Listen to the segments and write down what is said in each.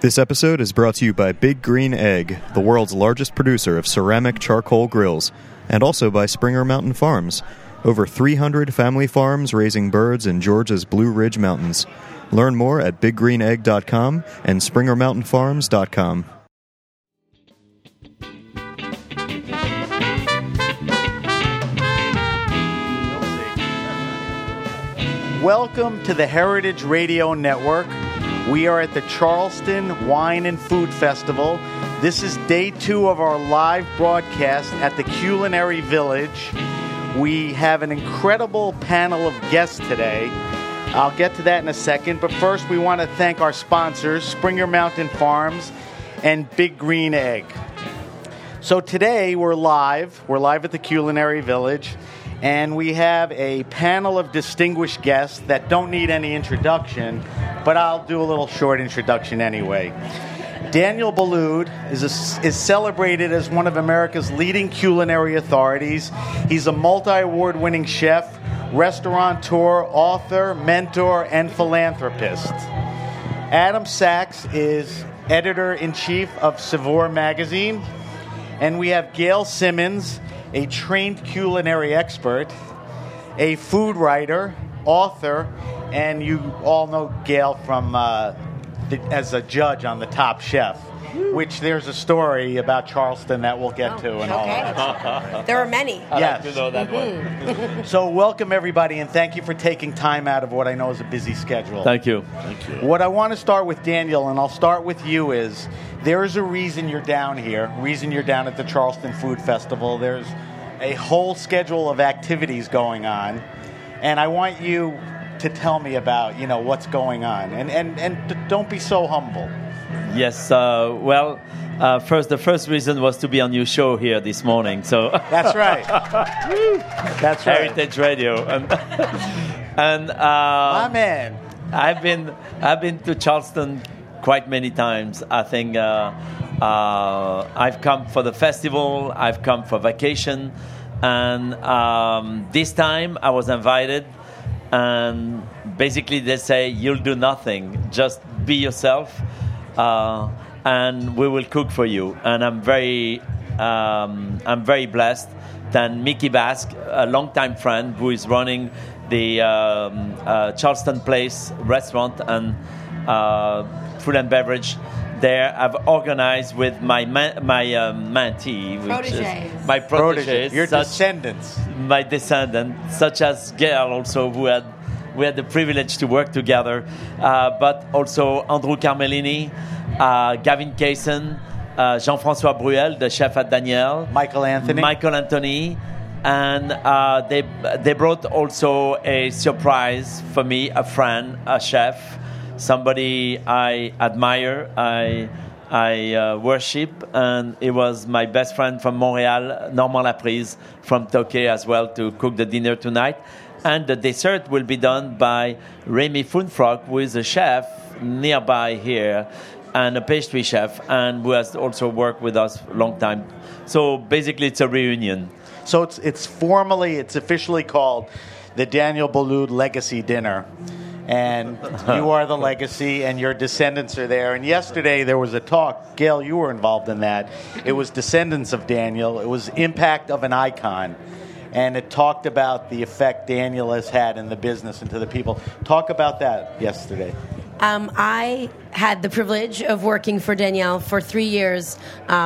This episode is brought to you by Big Green Egg, the world's largest producer of ceramic charcoal grills, and also by Springer Mountain Farms, over 300 family farms raising birds in Georgia's Blue Ridge Mountains. Learn more at biggreenegg.com and springermountainfarms.com. Welcome to the Heritage Radio Network. We are at the Charleston Wine and Food Festival. This is day 2 of our live broadcast at the Culinary Village. We have an incredible panel of guests today. I'll get to that in a second, but first we want to thank our sponsors, Springer Mountain Farms and Big Green Egg. So today we're live at the Culinary Village, and we have a panel of distinguished guests that don't need any introduction, but I'll do a little short introduction anyway. Daniel Boulud is celebrated as one of America's leading culinary authorities. He's a multi-award winning chef, restaurateur, author, mentor, and philanthropist. Adam Sachs is editor-in-chief of Saveur magazine. And we have Gail Simmons, a trained culinary expert, a food writer, author, and you all know Gail from as a judge on The Top Chef, which there's a story about Charleston that we'll get to and all that. There are many. Yes. I'd like to know that one. So welcome, everybody, and thank you for taking time out of what I know is a busy schedule. Thank you. What I want to start with, Daniel, and I'll start with you, is there is a reason you're down here, reason you're down at the Charleston Food Festival. There's a whole schedule of activities going on, and I want you to tell me about, what's going on, and don't be so humble. Yes. The first reason was to be on your show here this morning. So That's right. That's right. Heritage Radio, and My man. I've been to Charleston quite many times. I think I've come for the festival. I've come for vacation, and this time I was invited. And basically, they say you'll do nothing, just be yourself, and we will cook for you. And I'm very blessed that Mickey Basque, a longtime friend who is running the Charleston Place restaurant and food and beverage there, I've organized with my mentee, which is my protégés, Your descendants. my descendant, such as Gail also, we had the privilege to work together, but also Andrew Carmelini, Gavin Kaysen, Jean-François Bruel, the chef at Daniel, Michael Anthony, and they brought also a surprise for me, a friend, a chef, somebody I admire, I worship, and it was my best friend from Montreal, Normand Laprise, from Tokyo as well, to cook the dinner tonight. And the dessert will be done by Remy Funfrock, who is a chef nearby here, and a pastry chef, and who has also worked with us a long time. So basically, it's a reunion. So it's officially called the Daniel Boulud Legacy Dinner. And you are the legacy, and your descendants are there. And yesterday there was a talk. Gail, you were involved in that. It was Descendants of Daniel. It was Impact of an Icon. And it talked about the effect Daniel has had in the business and to the people. Talk about that yesterday. I had the privilege of working for Daniel for 3 years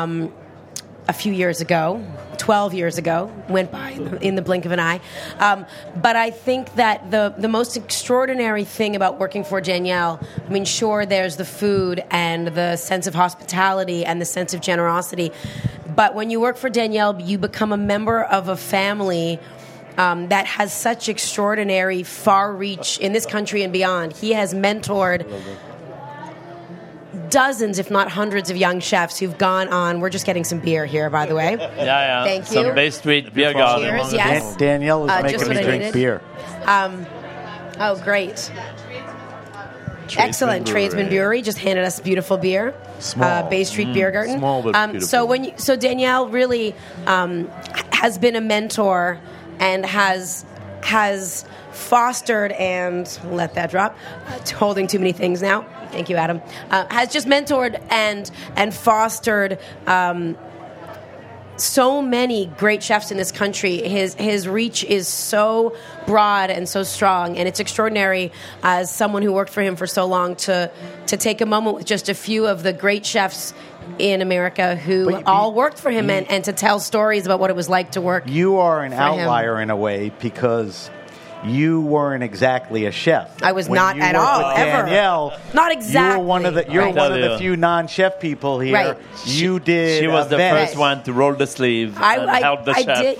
a few years ago. 12 years ago, went by in the blink of an eye. But I think that the most extraordinary thing about working for Daniel, sure, there's the food and the sense of hospitality and the sense of generosity, but when you work for Daniel, you become a member of a family that has such extraordinary far reach in this country and beyond. He has mentored dozens, if not hundreds, of young chefs who've gone on. We're just getting some beer here, by the way. Yeah. Thank you. Some Bay Street beer garden. Cheers, yes. Danielle is making just me what I drink needed. beer. Great. Excellent. Tradesman Brewery just handed us beautiful beer. Bay Street Beer Garden. Small but beautiful. So Danielle really has been a mentor and has fostered and let that drop. Holding too many things now. Thank you, Adam. Has just mentored and fostered so many great chefs in this country. His reach is so broad and so strong, and it's extraordinary as someone who worked for him for so long to take a moment with just a few of the great chefs in America who all worked for him and to tell stories about what it was like to work. You are an for outlier him. in a way because you weren't exactly a chef. I was When not you at worked all, with ever. Danielle, Not exactly. You were one of the Right. one of the few non-chef people here. Right. You did. She was the events. first one to roll the sleeve and help the I chef. did,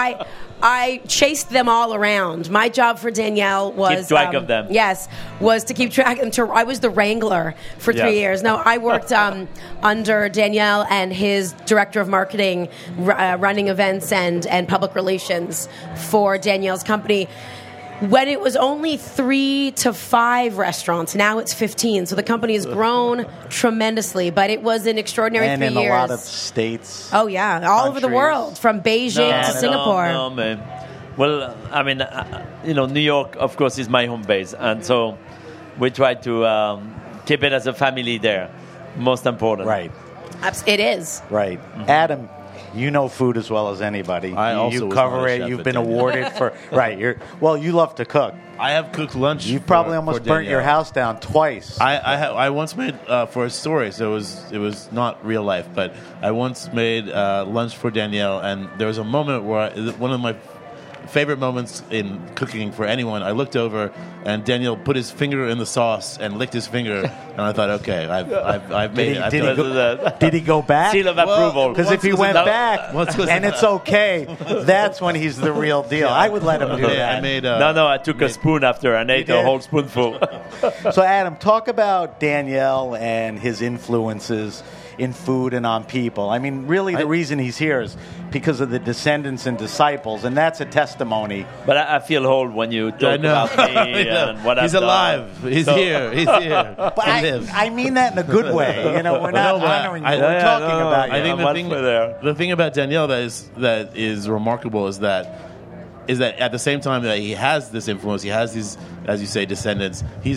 I chased them all around. My job for Danielle was Keep track of them. Yes, was to keep track of them. I was the wrangler for 3 years. No, I worked under Danielle and his director of marketing, running events and public relations for Danielle's company. When it was only 3 to 5 restaurants, now it's 15. So the company has grown tremendously, but it was an extraordinary 3 years. And in a lot of states. Oh, yeah. All over the countries. world, from Beijing to Singapore. No, man. Well, I mean, New York, of course, is my home base. And so we try to keep it as a family there. Most important. Right. It is. Right. Adam, you know food as well as anybody. I also you was cover not a it. chef You've at been Danielle. awarded for right. You love to cook. I have cooked lunch. You probably for almost burnt your Danielle. house down twice. I once made for a story, so it was not real life, but I once made lunch for Danielle, and there was a moment where one of my favorite moments in cooking for anyone. I looked over, and Daniel put his finger in the sauce and licked his finger, and I thought, okay, I've made it. Did he go back? Seal of approval. Because if he went back once was- and it's okay, that's when he's the real deal. I would let him do that. I made. No, I took a spoon after and ate did? a whole spoonful. So, Adam, talk about Danielle and his influences in food and on people. I mean, really, the reason he's here is because of the descendants and disciples, and that's a testimony. But I feel old when you talk about me and what He's I've alive. done. He's here. He's here. But He lives. I mean that in a good way. We're not honoring you. We're talking about you. I think I'm there. the thing about Danielle that is remarkable is that at the same time that he has this influence, he has these, as you say, descendants. He's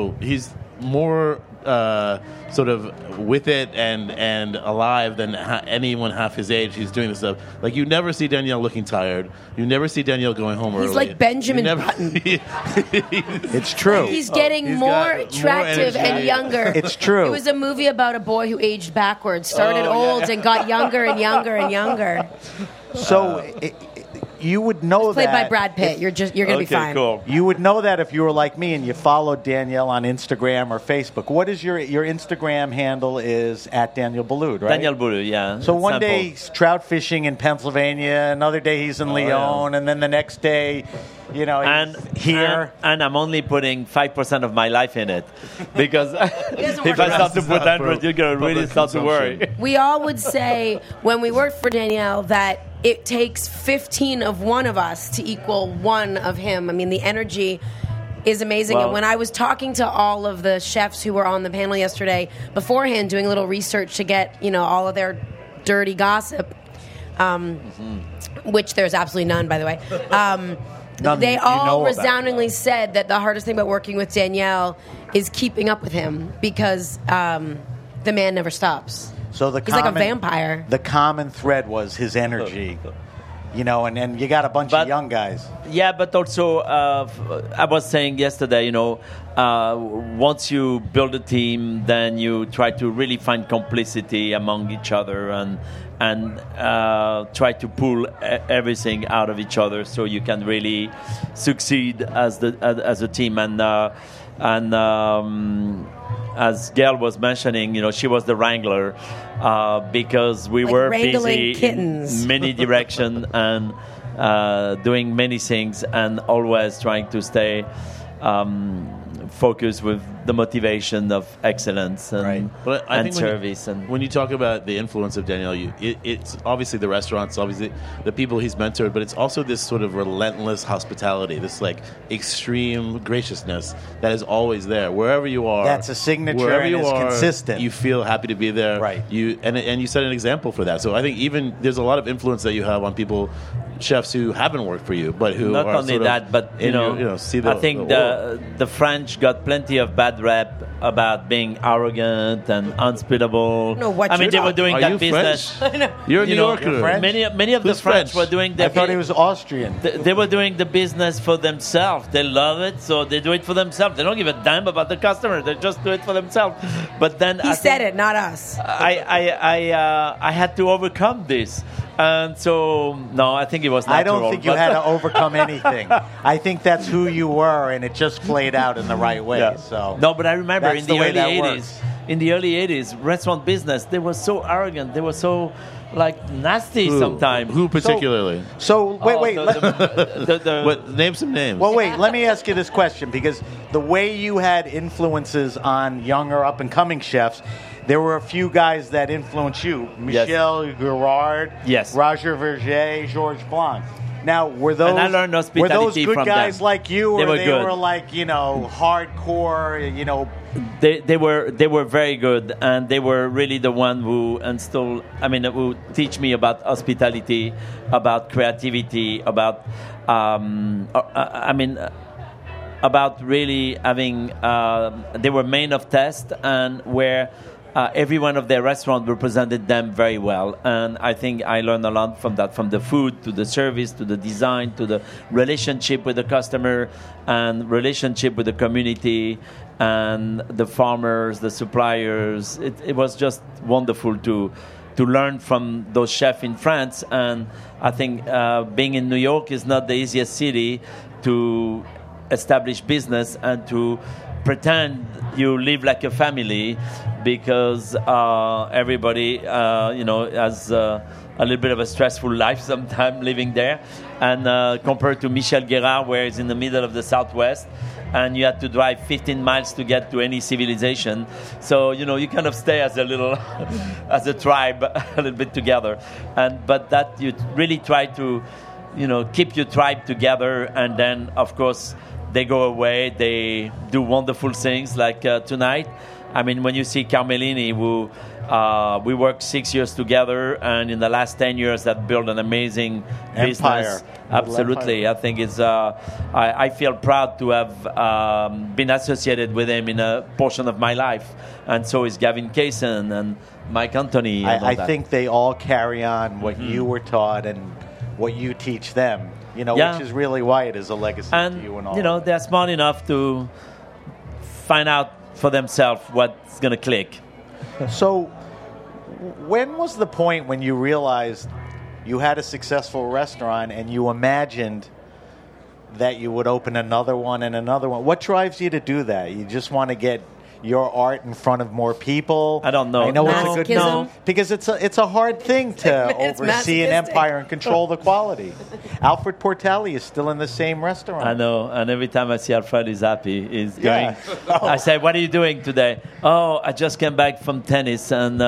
more sort of with it and alive than anyone half his age. He's doing this stuff. Like, you never see Danielle looking tired. You never see Danielle going home early. He's like Benjamin Button. It's true. He's getting He's more got more attractive energy. and younger. It's true. It was a movie about a boy who aged backwards, started old and got younger and younger and younger. So you would know Played that by Brad Pitt. You're going to be fine. Cool. You would know that if you were like me and you followed Danielle on Instagram or Facebook. What is your Instagram handle? Is at Daniel Boulud, right? Daniel Boulud, yeah. So It's one simple. day he's trout fishing in Pennsylvania, another day he's in Lyon, and then the next day, he's here. And I'm only putting 5% of my life in it, because doesn't if work I for start to put 100, you're going to really start to worry. We all would say when we worked for Danielle that it takes 15 of one of us to equal one of him. I mean, the energy is amazing. Well, and when I was talking to all of the chefs who were on the panel yesterday beforehand, doing a little research to get all of their dirty gossip, which there's absolutely none, by the way. None They you all know about. resoundingly said that the hardest thing about working with Danielle is keeping up with him, because the man never stops. So He's like a vampire. The common thread was his energy, and then you got a bunch of But- young guys. Yeah, but also I was saying yesterday, once you build a team, then you try to really find complicity among each other and try to pull everything out of each other so you can really succeed as a team. And as Gail was mentioning, she was the wrangler because we Like were wrangling busy kittens. in many directions and doing many things, and always trying to stay focused with the motivation of excellence and, But I think service. when you talk about the influence of Danielle, it's obviously the restaurants, obviously the people he's mentored, but it's also this sort of relentless hospitality, this like extreme graciousness that is always there wherever you are. That's a signature wherever and you it's are, consistent. You feel happy to be there, Right. And you set an example for that. So I think even there's a lot of influence that you have on people, chefs who haven't worked for you, but who Not are only sort of that, but see I think the the French got plenty of bad bad rep about being arrogant and unspitable. No, what I mean, you're they were not. doing Are that you business. French? You're a New Yorker. French? Many of the Who's French French? were doing I their thought he was Austrian. they were doing the business for themselves. They love it, so they do it for themselves. They don't give a damn about the customer. They just do it for themselves. But then He said it, not us. I had to overcome this, and so no, I think it was natural. I don't think you but- had to overcome anything. I think that's who you were, and it just played out in the right way. Yeah. So No, but I remember That's in the the way early that 80s, works. in the early 80s, restaurant business, they were so arrogant. They were so like nasty sometimes. Who particularly? So wait. Name some names. Well, wait. Let me ask you this question, because the way you had influences on younger, up-and-coming chefs, there were a few guys that influenced you: Michel Girard, Yes. Roger Verger, Georges Blanc. Now, were those And I learned were hospitality those good from guys them. like you, or They were they good. were like hardcore? They were very good, and they were really the one who who teach me about hospitality, about creativity, about about really having. They were main of test, and where every one of their restaurants represented them very well, and I think I learned a lot from that, from the food to the service to the design to the relationship with the customer and relationship with the community and the farmers, the suppliers. It was just wonderful to learn from those chefs in France, and I think being in New York is not the easiest city to establish business and to pretend you live like a family, because everybody has a little bit of a stressful life sometimes living there, and compared to Michel Guérard, where it's in the middle of the Southwest and you had to drive 15 miles to get to any civilization, so you kind of stay as a little as a tribe a little bit together, but that you really try to keep your tribe together, and then of course they go away, they do wonderful things like tonight. I mean, when you see Carmelini, who we worked 6 years together, and in the last 10 years that built an amazing business. Absolutely. I think it's, I feel proud to have been associated with him in a portion of my life. And so is Gavin Kaysen and Mike Anthony. I think they all carry on what you were taught and what you teach them. Which is really why it is a legacy to you and all. They're smart enough to find out for themselves what's going to click. So, when was the point when you realized you had a successful restaurant and you imagined that you would open another one and another one? What drives you to do that? You just want to get your art in front of more people? I don't know. I know No. it's a good Masochism? because it's a hard thing to It's oversee an masochistic. empire and control the quality. Alfred Portelli is still in the same restaurant. I know, and every time I see Alfred, he's happy. He's going. Yeah. I say, "What are you doing today?" "Oh, I just came back from tennis, and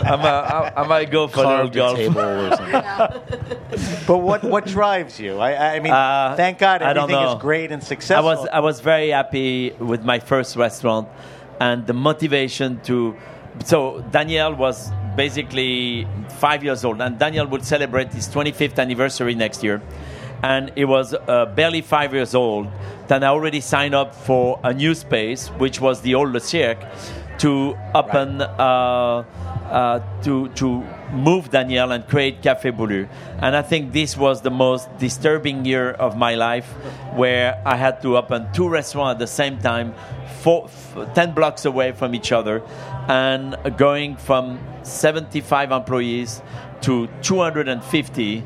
I might go for a little Carved a golf." table or something. But what drives you? I mean, thank God I don't everything know. is great and successful. I was very happy with my first restaurant, and the motivation to. So Daniel was basically 5 years old, and Daniel will celebrate his 25th anniversary next year. And he was barely 5 years old. Then I already signed up for a new space, which was the old Le Cirque, to open to move Daniel and create Café Boulu. And I think this was the most disturbing year of my life, where I had to open two restaurants at the same time, 10 blocks away from each other, and going from 75 employees to 250.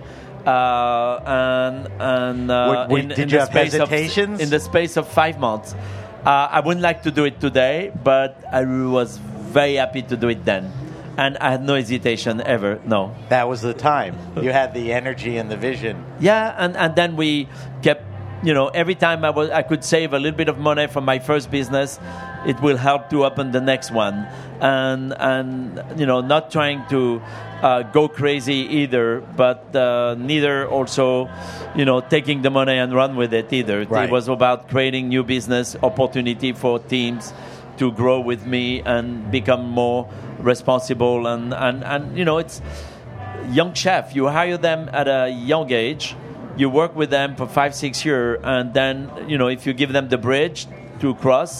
Did you have hesitations? In the space of 5 months. I wouldn't like to do it today, but I was very happy to do it then. And I had no hesitation ever, no. That was the time. You had the energy and the vision. Yeah, and then we kept, every time I could save a little bit of money from my first business, it will help to open the next one. And not trying to go crazy either, but neither also, taking the money and run with it either. Right. It was about creating new business opportunity for teams to grow with me and become more responsible. And it's young chef. You hire them at a young age. You work with them for 5-6 years, and then if you give them the bridge to cross,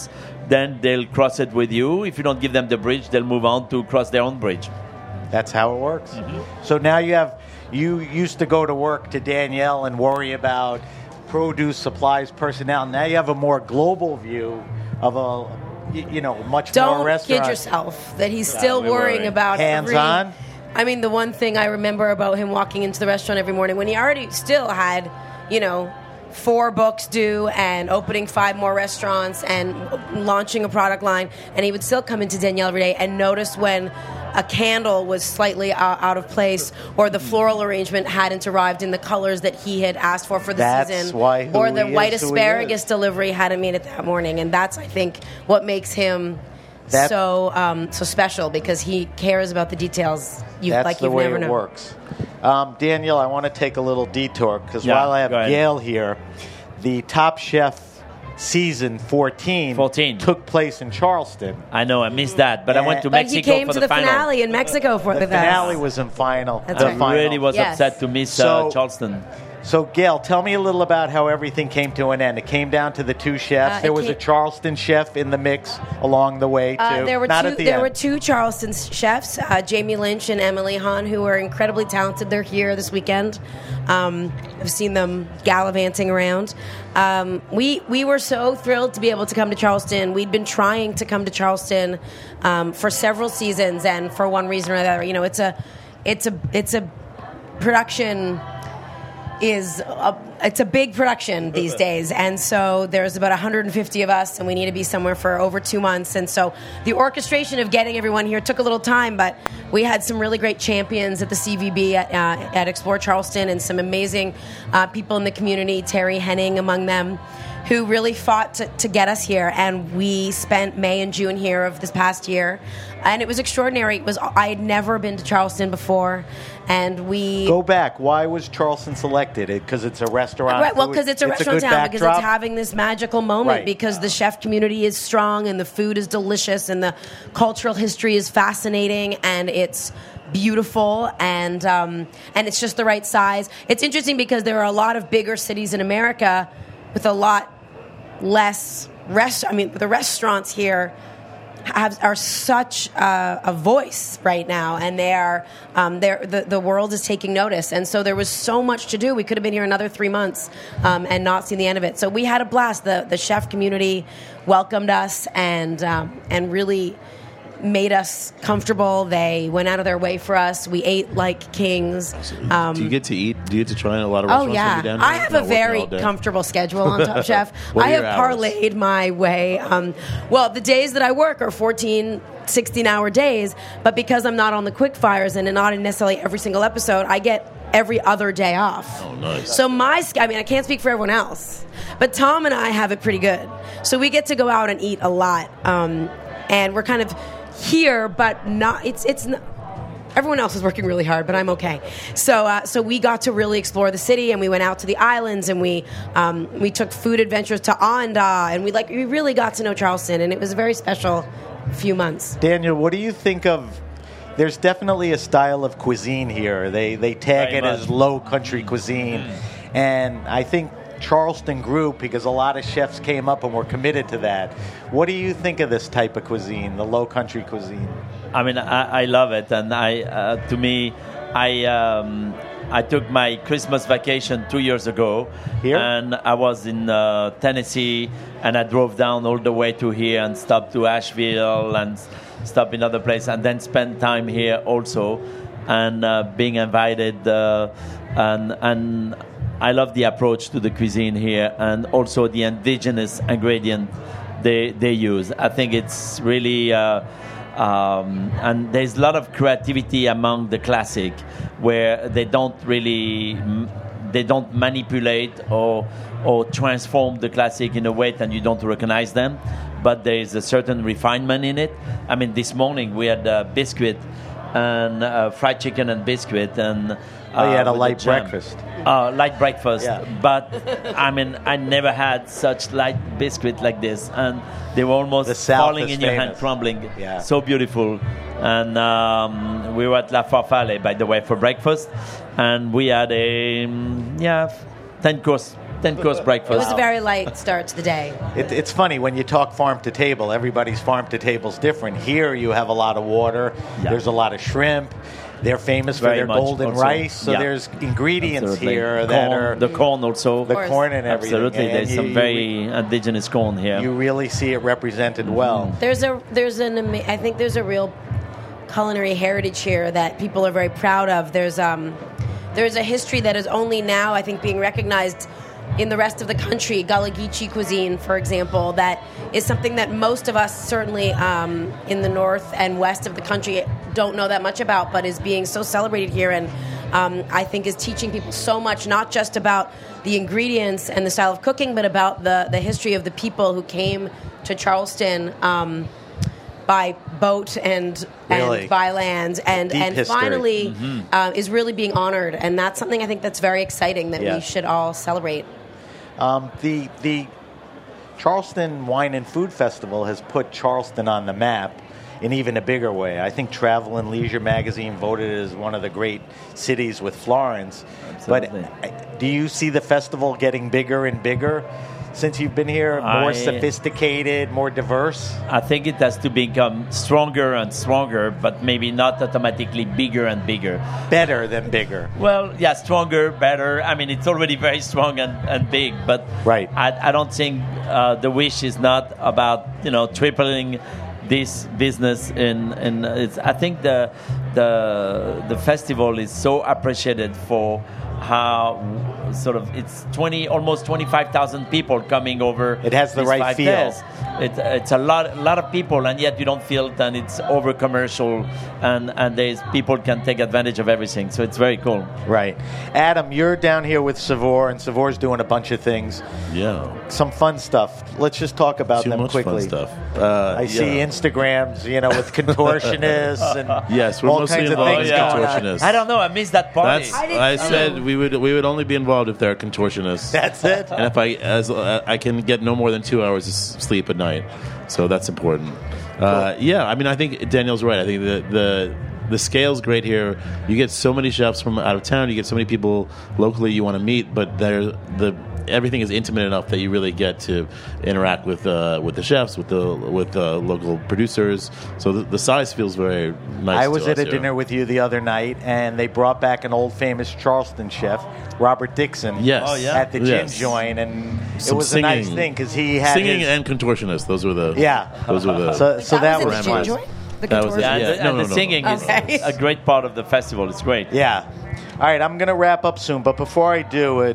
then they'll cross it with you. If you don't give them the bridge, they'll move on to cross their own bridge. That's how it works. So now you used to go to work to Daniel and worry about produce, supplies, personnel. Now you have a more global view of much more restaurants. Don't kid yourself that he's still worrying about hands-on. I mean, the one thing I remember about him walking into the restaurant every morning when he already still had, 4 books due and opening 5 more restaurants and launching a product line, and he would still come into Daniel every day and notice when a candle was slightly out of place or the floral arrangement hadn't arrived in the colors that he had asked for the season, or the white asparagus delivery hadn't made it that morning. And that's, I think, what makes him so special, because he cares about the details That's the way it works. Daniel, I want to take a little detour because while I have Gail here, the Top Chef season 14 took place in Charleston. I know, I missed that, but I went to Mexico he came for to the the finale in Mexico for the finale was in final. I really was upset to miss Charleston. So, Gail, tell me a little about how everything came to an end. It came down to the 2 chefs. There was a Charleston chef in the mix along the way, too. There were 2 Charleston chefs, Jamie Lynch and Emily Hahn, who are incredibly talented. They're here this weekend. I've seen them gallivanting around. We were so thrilled to be able to come to Charleston. We'd been trying to come to Charleston for several seasons, and for one reason or another, it's a production. It's a big production these days, and so there's about 150 of us, and we need to be somewhere for over 2 months. And so the orchestration of getting everyone here took a little time, but we had some really great champions at the CVB at Explore Charleston, and some amazing people in the community, Terry Henning among them, who really fought to get us here. And we spent May and June here of this past year, and it was extraordinary. I had never been to Charleston before, and we go back. Why was Charleston selected? Because it's a restaurant. Right. Well, because it's a restaurant town. Backdrop. Because it's having this magical moment. Right. Because the chef community is strong, and the food is delicious, and the cultural history is fascinating, and it's beautiful, and it's just the right size. It's interesting because there are a lot of bigger cities in America with a lot less the restaurants here are such a voice right now, and they are the world is taking notice. And so there was so much to do. We could have been here another 3 months and not seen the end of it. So we had a blast. The chef community welcomed us and really made us comfortable. They went out of their way for us. We ate like kings. Do you get to eat? Do you get to try in a lot of restaurants? Oh, yeah. Down here? I have a very comfortable schedule on Top Chef. I have parlayed my way. The days that I work are 14, 16-hour days, but because I'm not on the quick fires and not in necessarily every single episode, I get every other day off. Oh, nice. So I can't speak for everyone else, but Tom and I have it pretty good. So we get to go out and eat a lot, and we're kind of here, but not. It's not, everyone else is working really hard, but I'm okay. So we got to really explore the city, and we went out to the islands, and we took food adventures to Onda, and we really got to know Charleston, and it was a very special few months. Daniel, what do you think of? There's definitely a style of cuisine here. They tag it as low country cuisine, and I think Charleston grew because a lot of chefs came up and were committed to that. What do you think of this type of cuisine, the low country cuisine? I mean, I love it, and I took my Christmas vacation 2 years ago, here? And I was in Tennessee, and I drove down all the way to here and stopped to Asheville and stopped in other places, and then spent time here also, and being invited, and I love the approach to the cuisine here, and also the indigenous ingredient they use. I think it's really, and there's a lot of creativity among the classic, where they don't manipulate or transform the classic in a way that you don't recognize them, but there is a certain refinement in it. I mean, this morning we had biscuit and fried chicken and biscuit, and you had a light breakfast. Light breakfast, yeah. But I mean, I never had such light biscuit like this, and they were almost falling in your hand, crumbling. Yeah. So beautiful. And we were at La Farfalle, by the way, for breakfast, and we had a 10-course 10-course breakfast. It was a very light start to the day. It's funny when you talk farm to table. Everybody's farm to table is different. Here you have a lot of water. Yeah. There's a lot of shrimp. They're famous for Very their much golden also. rice. So Yeah. there's ingredients Absolutely. here that Corn, are the corn also. the course. corn and everything. Absolutely, And there's some very indigenous corn here. you really see it represented well. I think there's a real culinary heritage here that people are very proud of. There's a history that is only now, I think, being recognized in the rest of the country. Gullah Geechee cuisine, for example, that is something that most of us, certainly in the north and west of the country, don't know that much about, but is being so celebrated here, and I think is teaching people so much, not just about the ingredients and the style of cooking, but about the history of the people who came to Charleston by boat and by land, and history. finally is really being honored, and that's something I think that's very exciting that Yeah. we should all celebrate. The Charleston Wine and Food Festival has put Charleston on the map in even a bigger way. I think Travel and Leisure magazine voted it as one of the great cities with Florence. Absolutely. But do you see the festival getting bigger and bigger since you've been here? More sophisticated, more diverse? I think it has to become stronger and stronger, but maybe not automatically bigger and bigger. Better than bigger. Well, yeah, stronger, better. I mean, it's already very strong and big, but Right. I don't think the wish is not about tripling this business. I think the festival is so appreciated for how it's almost 25,000 people coming over. It has the these right 5 feel. days. It's a lot of people, and yet you don't feel that it's over commercial, and there's people can take advantage of everything. So it's very cool. Right. Adam, you're down here with Savor, and Savor's doing a bunch of things. Yeah. Some fun stuff. Let's just talk about Too them much quickly. fun stuff. I see Instagrams, with contortionists and Yes, we're all mostly kinds of involved things in going on. contortionists. I don't know. I missed that party. I said we would only be involved if they're contortionists. That's it. And if I can get no more than 2 hours of sleep at night, so that's important. Yeah, I mean, I think Danielle's right. I think the scale's great here. You get so many chefs from out of town. You get so many people locally you want to meet, but everything is intimate enough that you really get to interact with the chefs, with the local producers. So the size feels very nice. I was to at us a here. dinner with you the other night, and they brought back an old famous Charleston chef, Robert Dixon, Yes. Oh, yeah? at the gin Yes. joint, and it Some was a nice singing. thing because he had Singing his, and contortionist. Those were the So that was was in the fun. gin joint? The That was contortion? Yeah, Yeah, and no, the no. singing Okay. is a great part of the festival. It's great. Yeah. All right, I'm going to wrap up soon, but before I do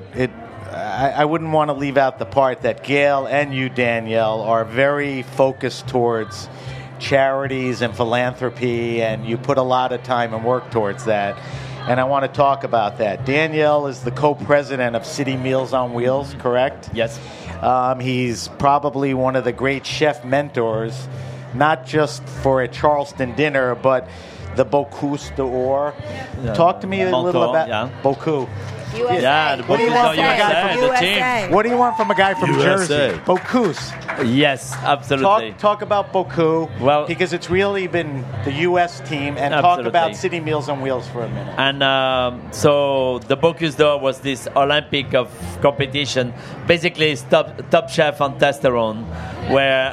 I wouldn't want to leave out the part that Gail and you, Danielle, are very focused towards charities and philanthropy, and you put a lot of time and work towards that. And I want to talk about that. Danielle is the co-president of City Meals on Wheels, correct? Yes. He's probably one of the great chef mentors, not just for a Charleston dinner, but the Bocuse d'Or. Talk to me a little Mentor, about yeah. Bocuse. USA. Yeah, the What do you want from a guy from the USA? What do you want from a guy from USA. Jersey? Bocuse. Yes, absolutely. Talk about Bocuse, Well- because it's really been the U.S. team, and talk Absolutely. about City Meals on Wheels for a minute. And so the Bocuse d'Or was this Olympic of competition, basically it's top chef on testosterone, where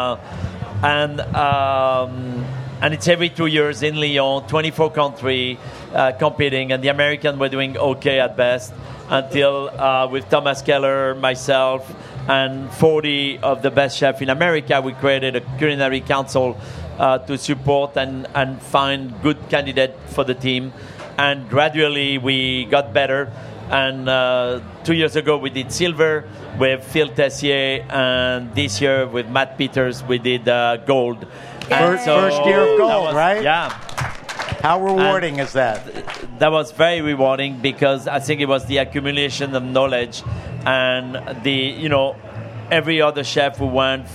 and it's every 2 years in Lyon, 24 countries competing, and the Americans were doing okay at best until with Thomas Keller, myself, and 40 of the best chefs in America, we created a culinary council to support and find good candidates for the team. And gradually we got better. And 2 years ago we did silver with Phil Tessier, and this year with Matt Peters we did gold. And First year of that gold, was- right? Yeah. How rewarding is that? That was very rewarding because I think it was the accumulation of knowledge, and every other chef who went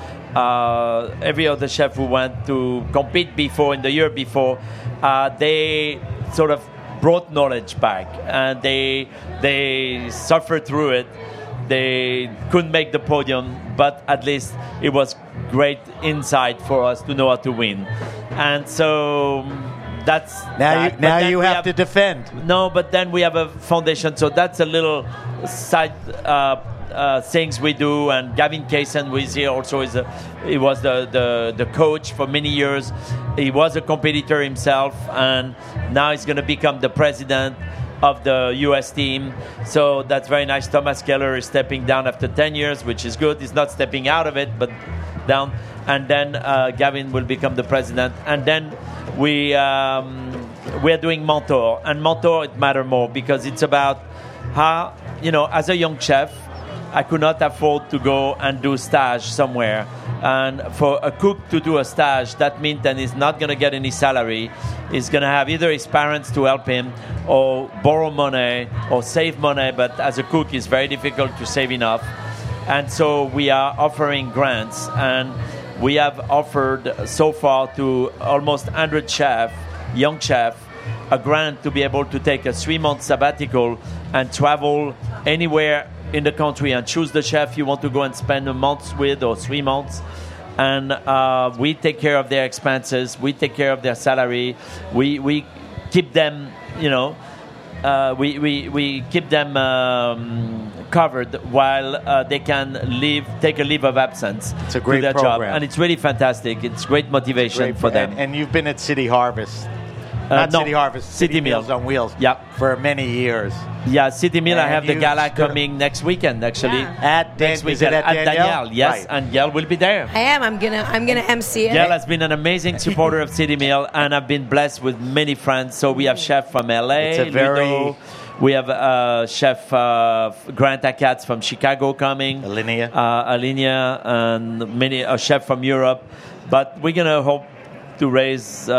to compete before in the year before, they sort of brought knowledge back, and they suffered through it. They couldn't make the podium, but at least it was great insight for us to know how to win. And so that's Now that. But then you we have to defend. No, but then we have a foundation, so that's a little side things we do. And Gavin Kaysen, who is here also, he was the coach for many years. He was a competitor himself, and now he's going to become the president of the U.S. team. So that's very nice. Thomas Keller is stepping down after 10 years, which is good. He's not stepping out of it, but down. And then Gavin will become the president. And then we are doing Mentor. And Mentor, it matters more because it's about how, as a young chef, I could not afford to go and do stage somewhere. And for a cook to do a stage, that means that he's not going to get any salary. He's going to have either his parents to help him or borrow money or save money. But as a cook, it's very difficult to save enough. And so we are offering grants. And we have offered so far to almost 100 young chefs, a grant to be able to take a 3-month sabbatical and travel anywhere in the country and choose the chef you want to go and spend a month with or 3 months. And we take care of their expenses. We take care of their salary. We keep them, we keep them covered while they can take a leave of absence. It's a great to their program. job. And it's really fantastic. It's great motivation for them. And you've been at City Harvest. City Harvest, City Meals on Wheels. Yep. For many years. Yeah, City Meal. I And have the you gala stood- coming next weekend. Actually, At next is weekend it at Danielle. Yes, Right. and Gail will be there. I am. I'm gonna MC it. Gail has been an amazing supporter of City Meal, and I've been blessed with many friends. So we have chef from LA, It's a very- Ludo. We have chef Grant Akatz from Chicago coming, Alinea, and many a chef from Europe. But we're gonna hope to raise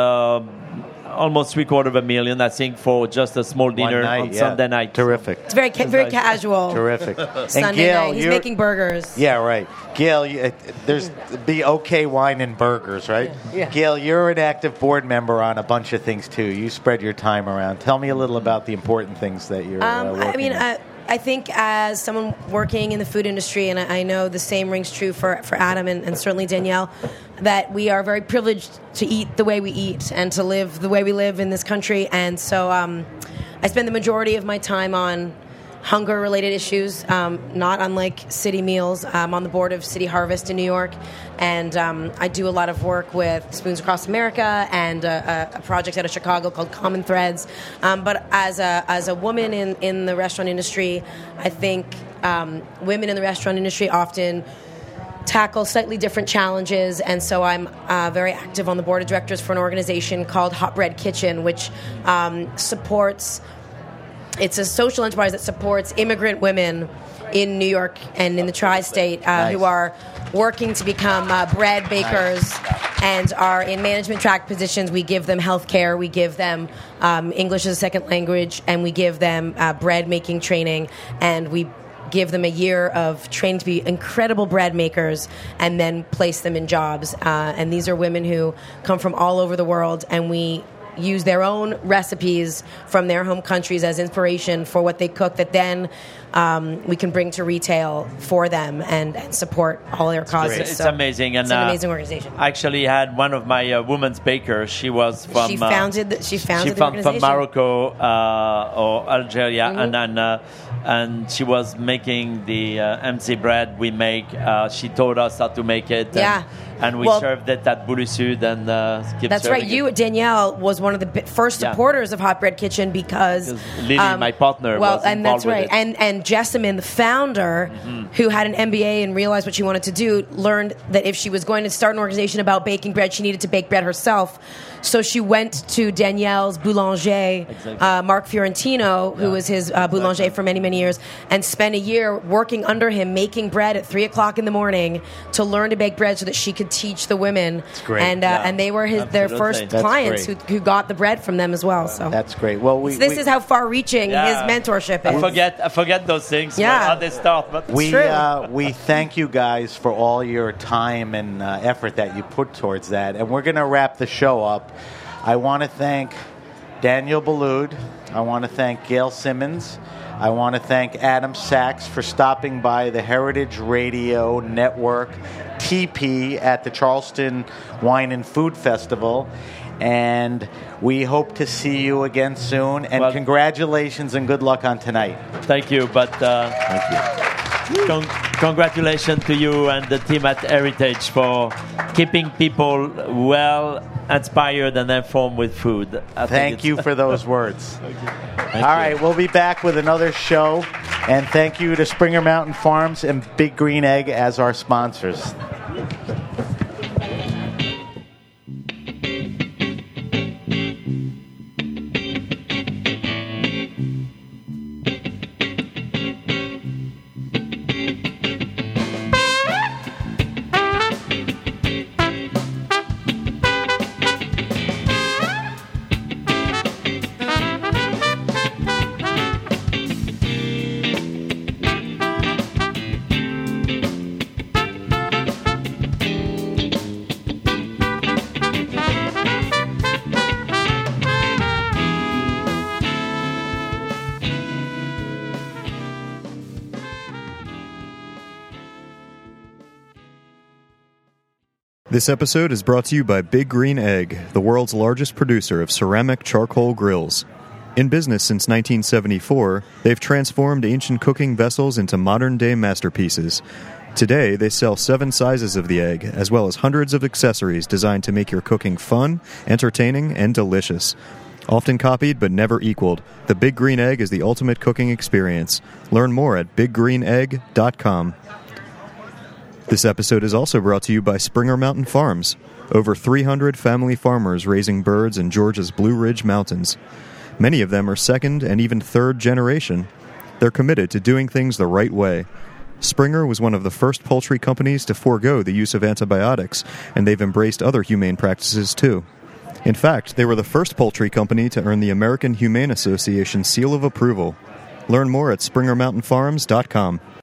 almost $750,000, I think, for just a small dinner on Sunday night. Terrific. It's very casual. Terrific. Sunday and Gail, night. He's making burgers. Yeah, right. Gail, there's the OK Wine and Burgers, right? Yeah. Gail, you're an active board member on a bunch of things too. You spread your time around. Tell me a little about the important things that you're working on. I think as someone working in the food industry, and I know the same rings true for Adam and certainly Danielle, that we are very privileged to eat the way we eat and to live the way we live in this country. And so I spend the majority of my time on hunger-related issues, not unlike City Meals. I'm on the board of City Harvest in New York, and I do a lot of work with Spoons Across America and a project out of Chicago called Common Threads. But as a woman in the restaurant industry, I think women in the restaurant industry often tackle slightly different challenges, and so I'm very active on the board of directors for an organization called Hot Bread Kitchen, which supports. It's a social enterprise that supports immigrant women in New York and in the tri-state who are working to become bread bakers and are in management track positions. We give them health care, we give them English as a second language, and we give them bread making training, and we give them a year of training to be incredible bread makers and then place them in jobs. And these are women who come from all over the world, and we use their own recipes from their home countries as inspiration for what they cook that then we can bring to retail for them and support all their causes. It's amazing. And it's an amazing organization. I actually had one of my women's bakers. She was from... She founded the organization. From Morocco or Algeria. And she was making the MC bread we make. She taught us how to make it. And we served it at Boulou Sud and that's right. You, Danielle, was one of the first supporters of Hot Bread Kitchen because Lily, my partner, was and that's involved right. with it. And Jessamine, the founder, who had an MBA and realized what she wanted to do, learned that if she was going to start an organization about baking bread, she needed to bake bread herself. So she went to Danielle's boulanger, Mark Fiorentino, who was his boulanger for many, many years, and spent a year working under him, making bread at 3:00 in the morning to learn to bake bread so that she could teach the women. That's great. And they were their first clients who got the bread from them as well. So that's great. Well, this is how far-reaching his mentorship is. I forget those things. Yeah. How they start. But we thank you guys for all your time and effort that you put towards that. And we're going to wrap the show up. I want to thank Daniel Boulud. I want to thank Gail Simmons. I want to thank Adam Sachs for stopping by the Heritage Radio Network TP at the Charleston Wine and Food Festival. and we hope to see you again soon. And Well, congratulations and good luck on tonight. Thank you, but congratulations to you and the team at Heritage for keeping people well inspired and informed with food. Thank you for those words. All right, we'll be back with another show. And thank you to Springer Mountain Farms and Big Green Egg as our sponsors. This episode is brought to you by Big Green Egg, the world's largest producer of ceramic charcoal grills. In business since 1974, they've transformed ancient cooking vessels into modern-day masterpieces. Today, they sell 7 sizes of the egg, as well as hundreds of accessories designed to make your cooking fun, entertaining, and delicious. Often copied but never equaled, the Big Green Egg is the ultimate cooking experience. Learn more at biggreenegg.com. This episode is also brought to you by Springer Mountain Farms, over 300 family farmers raising birds in Georgia's Blue Ridge Mountains. Many of them are second and even third generation. They're committed to doing things the right way. Springer was one of the first poultry companies to forego the use of antibiotics, and they've embraced other humane practices too. In fact, they were the first poultry company to earn the American Humane Association seal of approval. Learn more at springermountainfarms.com.